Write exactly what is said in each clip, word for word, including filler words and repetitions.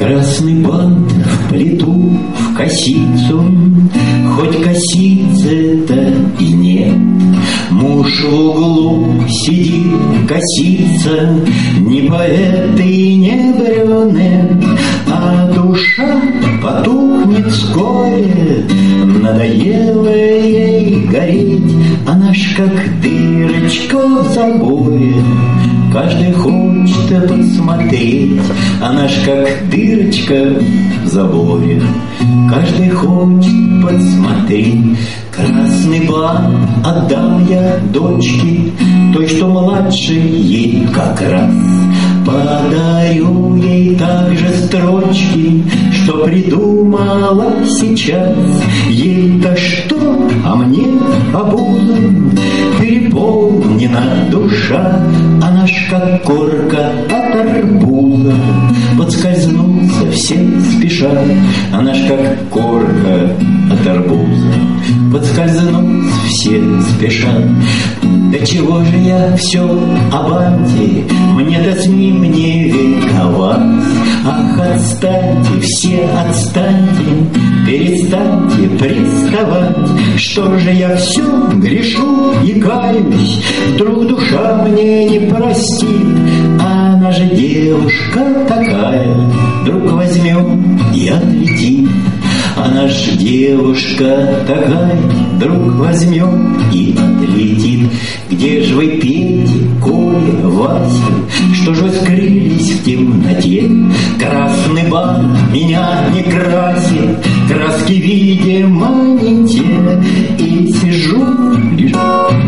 Красный бант вплету в косицу, хоть косицы-то и нет. Муж в углу сидит, косится, не поэт и не брюнет, а душа потухнет вскоре, надоело ей гореть. Она ж как дырочка в заборе, каждый хочет подсмотреть. Она ж как дырочка в заборе, каждый хочет подсмотреть. Красный бант отдал я дочке, той, что младше, ей как раз. Подарю ей также строчки, что придумала сейчас. Ей-то что, а мне обуза, переполнена душа. Она ж как корка от арбуза, подскользнуться все спешат. Она ж как корка от арбуза, подскользнуться все спешат. Да чего же я все о банте, мне-то с ним не вековать. Ах, отстаньте, все отстаньте, перестаньте приставать. Что же я все грешу и каюсь, вдруг душа мне не простит. А она же девушка такая, вдруг возьмет и отлетит. Она ж девушка такая, вдруг возьмет и отлетит. Где ж вы, Петя, Коля, Вася, что ж вы скрылись в темноте? Красный бант меня не красит, краски, видимо, не те. И сижу, лежу,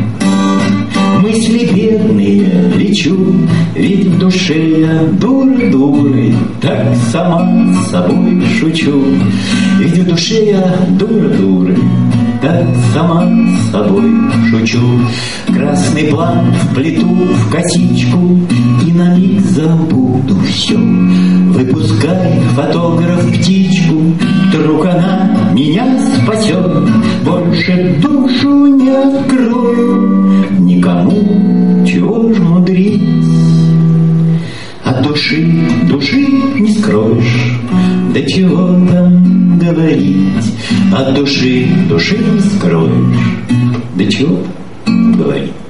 мысли бедные лечу, ведь в душе я дура-дурой, так сама с собой шучу. Ведь в душе я дура-дурой, так сама с собой шучу. Красный бант вплету в косичку и на миг забуду все. Выпускай, фотограф, птичку, вдруг она меня спасет. Больше душу не открою никому, чего ж мудрить. От души, души не скроешь, да чего там говорить. От души, души не скроешь, да чего говорить.